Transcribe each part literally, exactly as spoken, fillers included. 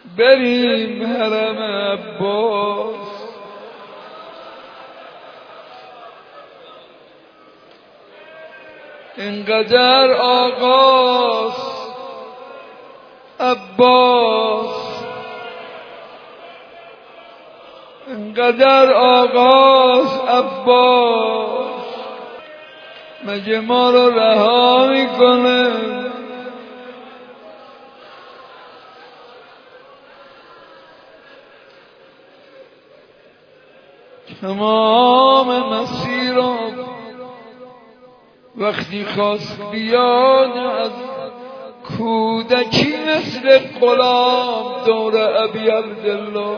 بریم حرم عباس. اینقدر آغاز عباس، اینقدر آغاز عباس، مگه ما رو رها میکنه؟ تمام مسیرم وقتی خواست بیاد از کودکی مثل غلام دور ابی عبدالله،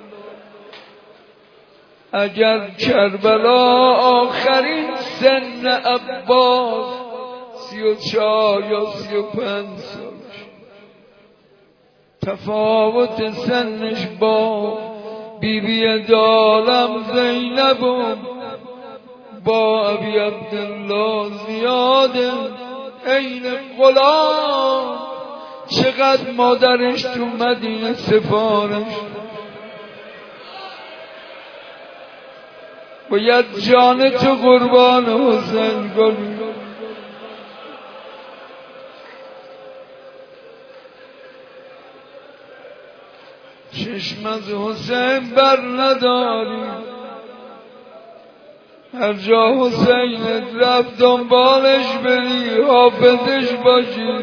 اگر کربلا آخرین سن عباس سی و چار یا سی و پنج سالش، تفاوت سنش با بی بی دالم زینب و با ابی عبدالله زیاده. این غلام چقدر مادرش تو مدینه سفارش، باید جان تو قربان حسین کنی. چشم از حسین بر نداری، هر جا حسین رفت دنبالش بری، حافظش باشی.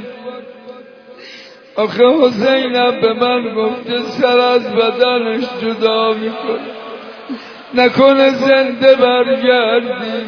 آخه حسینم به من گفته سر از بدنش جدا میکنه، نکنه زنده برگردی.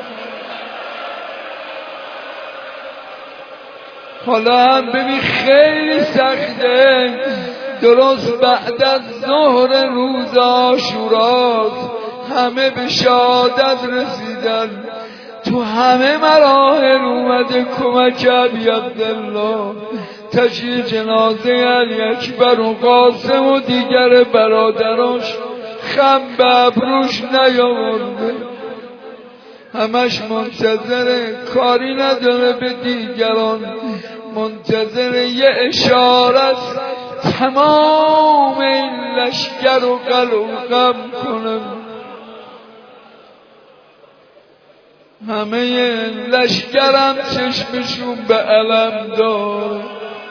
حالا هم ببین خیلی سخته، درست بعد از ظهر روز عاشوراست، همه به شهادت رسیدن، تو همه مراحل اومده کمک ابی عبدالله. تشییع جنازه علی اکبر و قاسم و دیگر برادراش خم به ابروش نیاورده، همش منتظره، کاری نداره به دیگران، منتظر یه اشارت تمام این لشکر و قلقم کنه. همه لشکرم چشمشون به علم داره.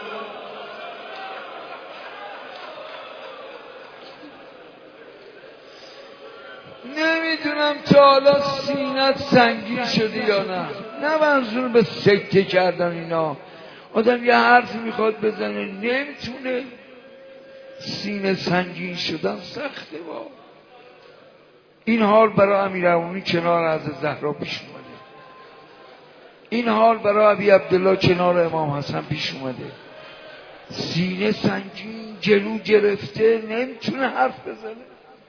نمیدونم تا حالا سینت سنگین شده یا نه، نه منظور به سکته کردن اینا. آدم یه حرف میخواد بزنه نمیتونه، سینه سنگین شدن سخته. با این حال برای امیرالمومنین کنار حضرت زهرا پیش اومده، این حال برای ابی عبدالله کنار امام حسن پیش اومده. سینه سنگین، جلو گرفته، نمیتونه حرف بزنه.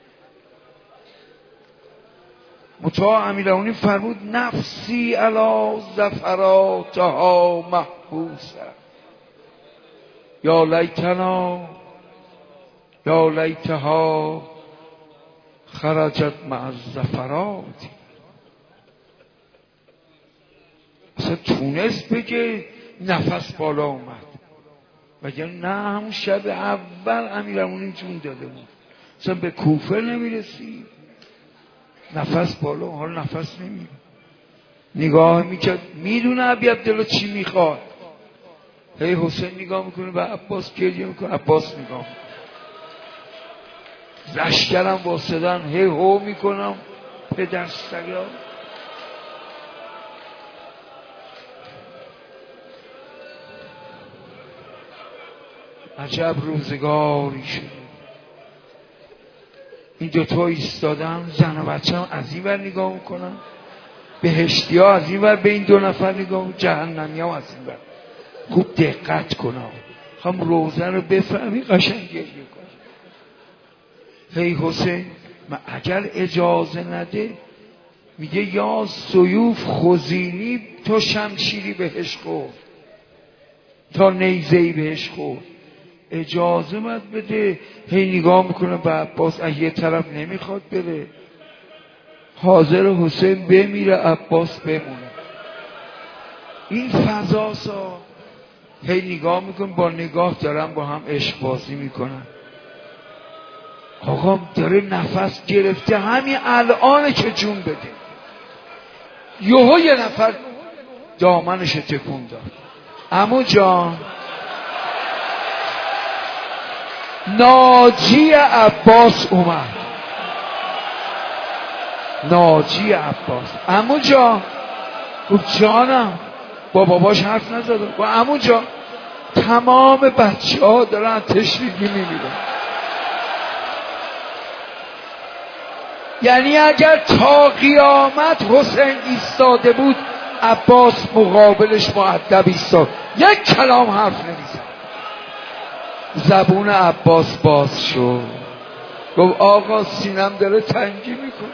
مطاع امیرالمومنین فرمود نفسی علی زفراتها محبوسه، یا لیتنا یا لیتها خرجت مع الزفرات. اصلا تونست بگه نفس بالا اومد، وگه نه همون شب اول امیرالمومنین جون داده بود، اصلا به کوفه نمیرسی، نفس بالا، حال نفس نمیره. نگاه میکرد، میدونه ابی عبدالله چی میخواد. هی حسین نگاه میکنه به عباس، گریه میکنه، عباس نگاه میکنه. لشکرم واسدن، هی هو میکنم، پدر سگا. عجب روزگاری شده. این دوتا ایستادن، زن و بچه هم از این ور نگاه میکنن، بهشتی ها از این ور به این دو نفر نگاه میکنن، جهنمی ها از این ور. خوب دقت کنم، هم روزن رو بفهمی قشنگ گریه کن. هی حسین اگر اجازه نده، میگه یا سیوف خزینی تا شمشیری بهش خورد، تا نیزهی بهش خورد، اجازه مد بده. هی نگاه میکنه به عباس، از یه طرف نمیخواد بره، حاضر حسین بمیره عباس بمونه. این فضاسا هی نگاه میکن، با نگاه دارن با هم عشق بازی میکنن. آقا داره نفس گرفته، همین الانه که جون بده. یهو یه نفر دامنش تکون داد. عمو جان، ناجی عباس اومد. ناجی عباس. عمو جان، گفت جانم. با باباش حرف نزد. با عمو جان، تمام بچه ها دارن تشویقی میمیرن. یعنی اگر تا قیامت حسین ایستاده بود، عباس مقابلش مؤدب ایستاد، یک کلام حرف نمیزد. زبون عباس باز شد، گفت آقا سینم داره تنگی میکنه،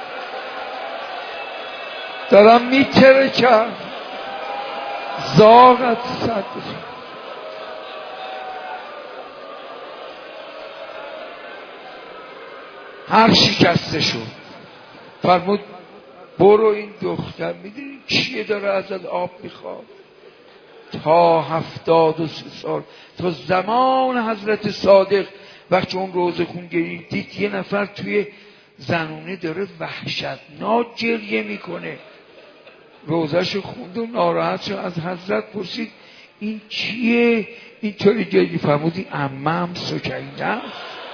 دارم میترکم، زاغت صدر. هر شکسته شد. فرمود برو این دختر، میدونی چیه داره ازت آب میخواد؟ تا هفتاد و سه سال، تا زمان حضرت صادق، وقتی اون روزه خون گرید دید یه نفر توی زنونه داره وحشتناک گریه میکنه، روزهشو خوند و ناراحت شد، از حضرت پرسید این چیه اینطوری گریه؟ فرمودی عمم سکینه است،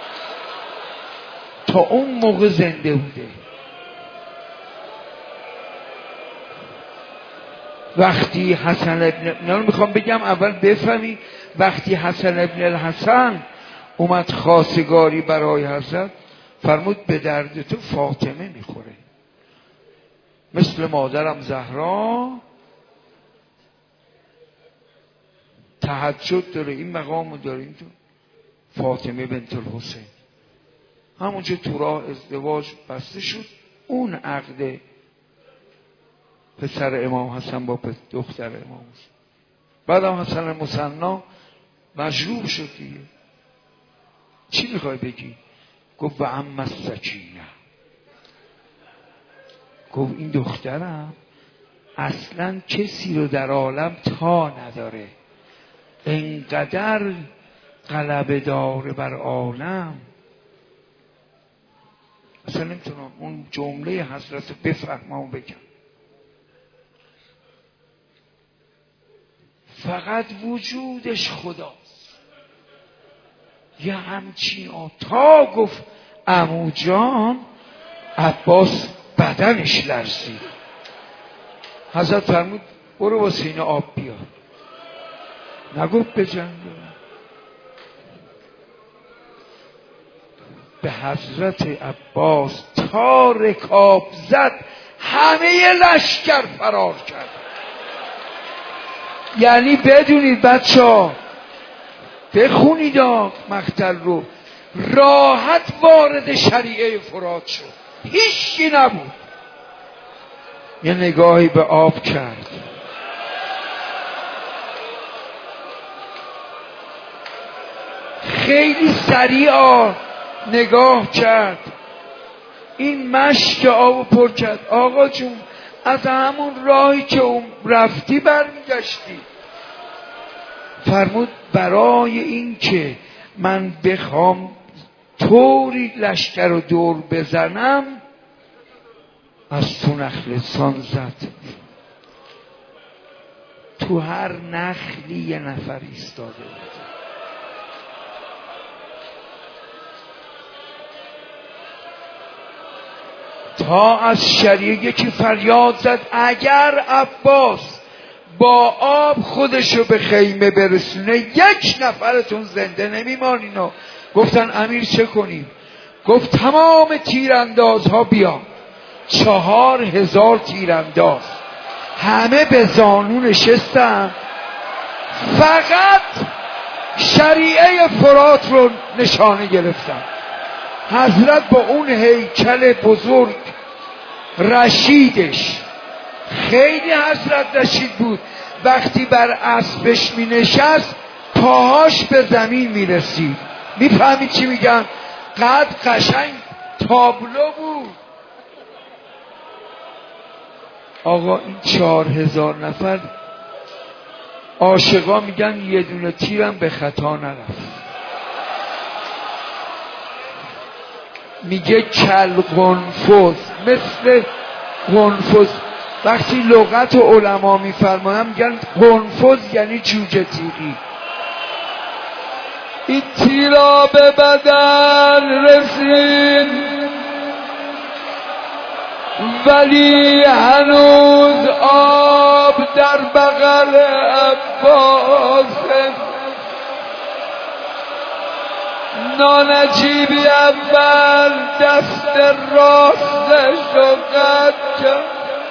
تا اون موقع زنده بوده. وقتی حسن ابن، اینا رو میخوام بگم اول بفهمی، وقتی حسن ابن الحسن اومد خواستگاری برای حضرت، فرمود به درد تو فاطمه میخوره، مثل مادرم زهرا تهجد داره، این مقامو داره، این تو فاطمه بنت الحسین. همونجا تو راه ازدواج بسته شد، اون عقد پسر امام حسن با دختر امام حسن. بعد هم حسن مثنا مجروب شد دیگه. چی میخوای بگی؟ گفت و عم السکینه، گفت این دخترم اصلا کسی رو در عالم تا نداره، انقدر غلبه داره بر عالم. اصلا نمیتونم اون جمله حضرت بفهمم و بگم. فقط وجودش خداست. یه همچین تا گفت عمو جان، عباس بدنش لرزید. حضرت فرمود برو با سینه آب بیار. نگفت بجنگ. به حضرت عباس تا رکاب زد، همه لشکر فرار کرد. یعنی بدونید بچه ها، بخونید مقتل رو، راحت وارد شریعه فرات شد، هیچی نبود. یه نگاهی به آب کرد، خیلی سریع نگاه کرد، این مشک آب پر کرد. آقا جون از همون راهی که اون رفتی برمیگشتی. فرمود برای این که من بخوام طوری لشکر رو دور بزنم، از تو نخلستان زد، تو هر نخلی یه نفر ایستاده بود. تا از شریعه یکی فریاد زد اگر عباس با آب خودشو به خیمه برسونه، یک نفرتون زنده نمیمانین. گفتن امیر چه کنیم؟ گفت تمام تیراندازها بیا، چهار هزار تیرانداز، همه به زانو نشستن، فقط شریعه فرات رو نشانه گرفتن. حضرت با اون هیکل بزرگ رشیدش، خیلی حضرت رشید بود، وقتی بر اسبش می نشست پاهاش به زمین می رسید. می فهمید چی میگم؟ قد قشنگ تابلو بود. آقا این چهار هزار نفر، عاشقا میگن یه دونه تیرم به خطا نرفت. میگه کل قنفذ، مثل قنفذ. وقتی لغت علما میفرمایم میگن قنفذ یعنی جوجه تیغی. این تیرا به بدن رسید ولی هنوز آب در بغل عباسه. نانجیبی اول دست راستش رو قطع کرد،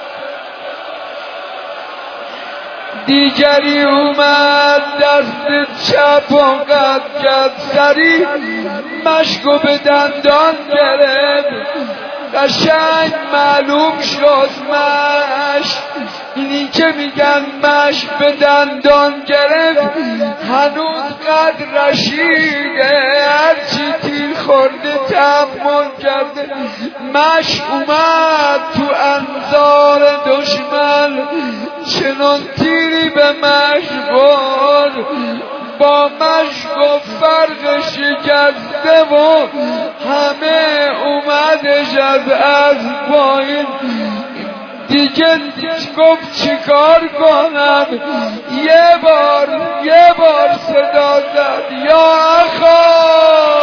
دیگری اومد دست چپ و قطع کرد، سریع مشکو به دندان گرفت. قشنگ معلوم شد مشک، اینی که میگن مشک به دندان گرفت هنوز قد رشیده، هرچی تیر خورده تحمل کرده. مشک اومد تو انظار دشمن، چنان تیری به مشک خورد با مشک و فرق شکسته و همه اومدش از از پایین. دیگه گفت چیکار کنم؟ یه بار یه بار صدا زد یا اخا